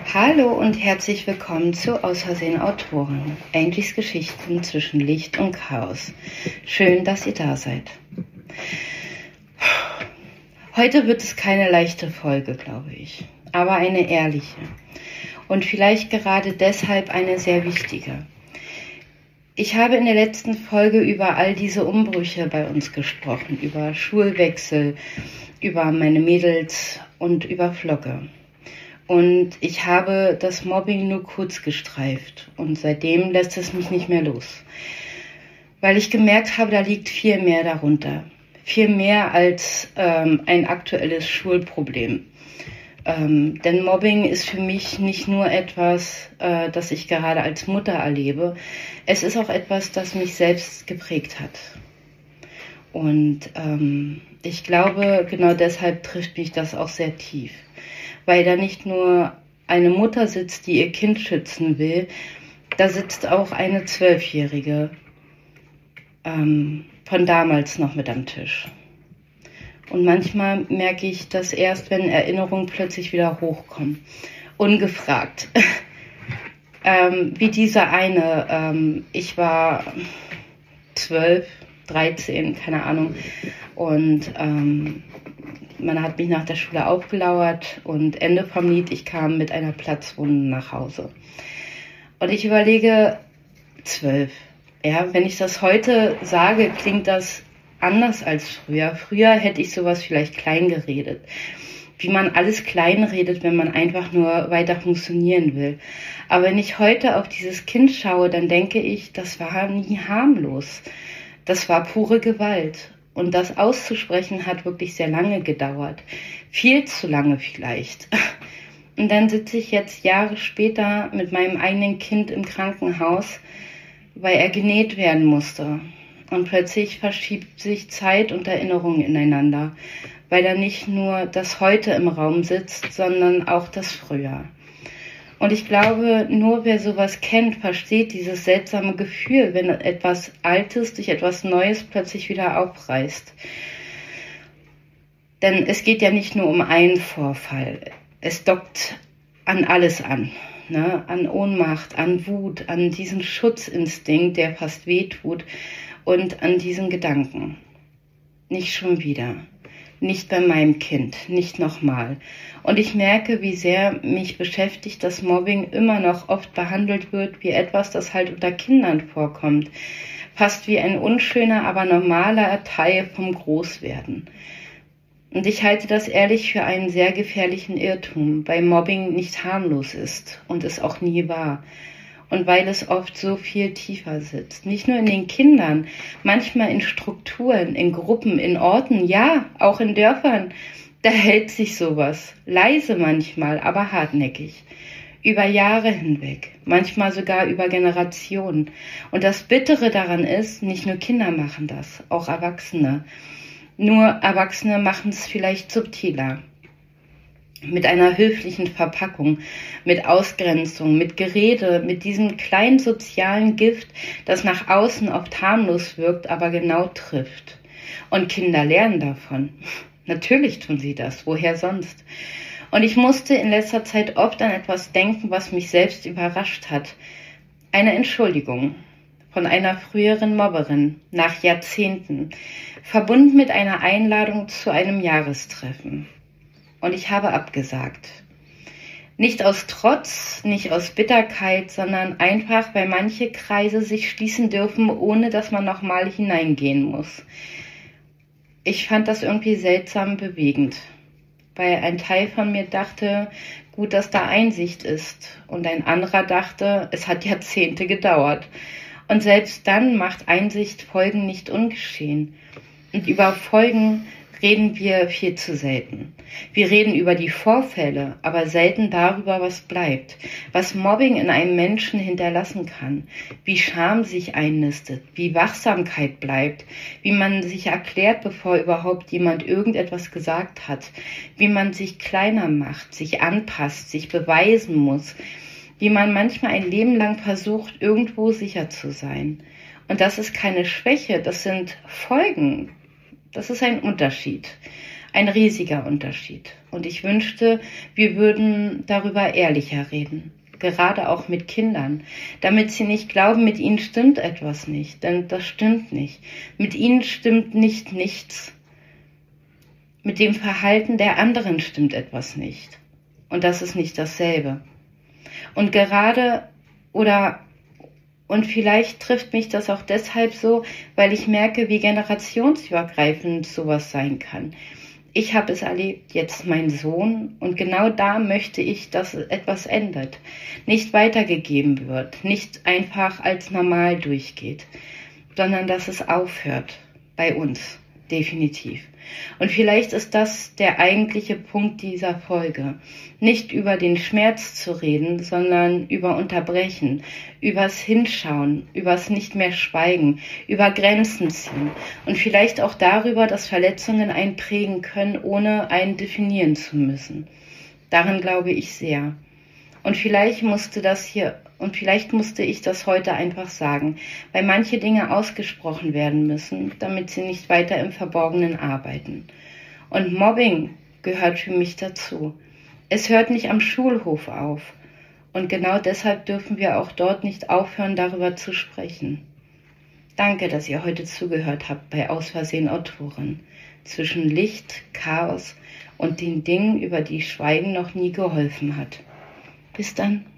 Hallo und herzlich willkommen zu Außersehen Autoren, Angels Geschichten zwischen Licht und Chaos. Schön, dass ihr da seid. Heute wird es keine leichte Folge, glaube ich, aber eine ehrliche. Und vielleicht gerade deshalb eine sehr wichtige. Ich habe in der letzten Folge über all diese Umbrüche bei uns gesprochen, über Schulwechsel, über meine Mädels und über Flogge. Und ich habe das Mobbing nur kurz gestreift und seitdem lässt es mich nicht mehr los. Weil ich gemerkt habe, da liegt viel mehr darunter. Viel mehr als ein aktuelles Schulproblem. Denn Mobbing ist für mich nicht nur etwas, das ich gerade als Mutter erlebe. Es ist auch etwas, das mich selbst geprägt hat. Und ich glaube, genau deshalb trifft mich das auch sehr tief. Weil da nicht nur eine Mutter sitzt, die ihr Kind schützen will, da sitzt auch eine 12-Jährige von damals noch mit am Tisch. Und manchmal merke ich das erst, wenn Erinnerungen plötzlich wieder hochkommen. Ungefragt. Wie diese eine. Ich war 12, 13, keine Ahnung. Und man hat mich nach der Schule aufgelauert und Ende vom Lied, ich kam mit einer Platzwunde nach Hause. Und ich überlege, 12. Ja, wenn ich das heute sage, klingt das anders als früher. Früher hätte ich sowas vielleicht klein geredet. Wie man alles klein redet, wenn man einfach nur weiter funktionieren will. Aber wenn ich heute auf dieses Kind schaue, dann denke ich, das war nie harmlos. Das war pure Gewalt. Und das auszusprechen hat wirklich sehr lange gedauert. Viel zu lange vielleicht. Und dann sitze ich jetzt Jahre später mit meinem eigenen Kind im Krankenhaus, weil er genäht werden musste. Und plötzlich verschiebt sich Zeit und Erinnerung ineinander, weil da nicht nur das Heute im Raum sitzt, sondern auch das Früher. Und ich glaube, nur wer sowas kennt, versteht dieses seltsame Gefühl, wenn etwas Altes durch etwas Neues plötzlich wieder aufreißt. Denn es geht ja nicht nur um einen Vorfall. Es dockt an alles an. Ne? An Ohnmacht, an Wut, an diesen Schutzinstinkt, der fast wehtut und an diesen Gedanken. Nicht schon wieder. Nicht bei meinem Kind, nicht nochmal. Und ich merke, wie sehr mich beschäftigt, dass Mobbing immer noch oft behandelt wird wie etwas, das halt unter Kindern vorkommt. Fast wie ein unschöner, aber normaler Teil vom Großwerden. Und ich halte das ehrlich für einen sehr gefährlichen Irrtum, weil Mobbing nicht harmlos ist und es auch nie war. Und weil es oft so viel tiefer sitzt. Nicht nur in den Kindern, manchmal in Strukturen, in Gruppen, in Orten, ja, auch in Dörfern. Da hält sich sowas. Leise manchmal, aber hartnäckig. Über Jahre hinweg, manchmal sogar über Generationen. Und das Bittere daran ist, nicht nur Kinder machen das, auch Erwachsene. Nur Erwachsene machen es vielleicht subtiler. Mit einer höflichen Verpackung, mit Ausgrenzung, mit Gerede, mit diesem kleinen sozialen Gift, das nach außen oft harmlos wirkt, aber genau trifft. Und Kinder lernen davon. Natürlich tun sie das, woher sonst? Und ich musste in letzter Zeit oft an etwas denken, was mich selbst überrascht hat. Eine Entschuldigung von einer früheren Mobberin nach Jahrzehnten, verbunden mit einer Einladung zu einem Jahrestreffen. Und ich habe abgesagt. Nicht aus Trotz, nicht aus Bitterkeit, sondern einfach, weil manche Kreise sich schließen dürfen, ohne dass man nochmal hineingehen muss. Ich fand das irgendwie seltsam bewegend, weil ein Teil von mir dachte, gut, dass da Einsicht ist. Und ein anderer dachte, es hat Jahrzehnte gedauert. Und selbst dann macht Einsicht Folgen nicht ungeschehen. Und über Folgen reden wir viel zu selten. Wir reden über die Vorfälle, aber selten darüber, was bleibt, was Mobbing in einem Menschen hinterlassen kann, wie Scham sich einnistet, wie Wachsamkeit bleibt, wie man sich erklärt, bevor überhaupt jemand irgendetwas gesagt hat, wie man sich kleiner macht, sich anpasst, sich beweisen muss, wie man manchmal ein Leben lang versucht, irgendwo sicher zu sein. Und das ist keine Schwäche, das sind Folgen. Das ist ein Unterschied. Ein riesiger Unterschied. Und ich wünschte, wir würden darüber ehrlicher reden. Gerade auch mit Kindern, damit sie nicht glauben, mit ihnen stimmt etwas nicht, denn das stimmt nicht. Mit ihnen stimmt nicht nichts. Mit dem Verhalten der anderen stimmt etwas nicht. Und das ist nicht dasselbe. Und vielleicht trifft mich das auch deshalb so, weil ich merke, wie generationsübergreifend sowas sein kann. Ich habe es erlebt, jetzt mein Sohn, und genau da möchte ich, dass etwas ändert, nicht weitergegeben wird, nicht einfach als normal durchgeht, sondern dass es aufhört, bei uns, definitiv. Und vielleicht ist das der eigentliche Punkt dieser Folge, nicht über den Schmerz zu reden, sondern über Unterbrechen, übers Hinschauen, übers nicht mehr schweigen, über Grenzen ziehen und vielleicht auch darüber, dass Verletzungen einen prägen können, ohne einen definieren zu müssen. Daran glaube ich sehr. Und vielleicht musste ich das heute einfach sagen, weil manche Dinge ausgesprochen werden müssen, damit sie nicht weiter im Verborgenen arbeiten. Und Mobbing gehört für mich dazu. Es hört nicht am Schulhof auf. Und genau deshalb dürfen wir auch dort nicht aufhören, darüber zu sprechen. Danke, dass ihr heute zugehört habt bei Aus Versehen Autorin. Zwischen Licht, Chaos und den Dingen, über die Schweigen noch nie geholfen hat. Bis dann.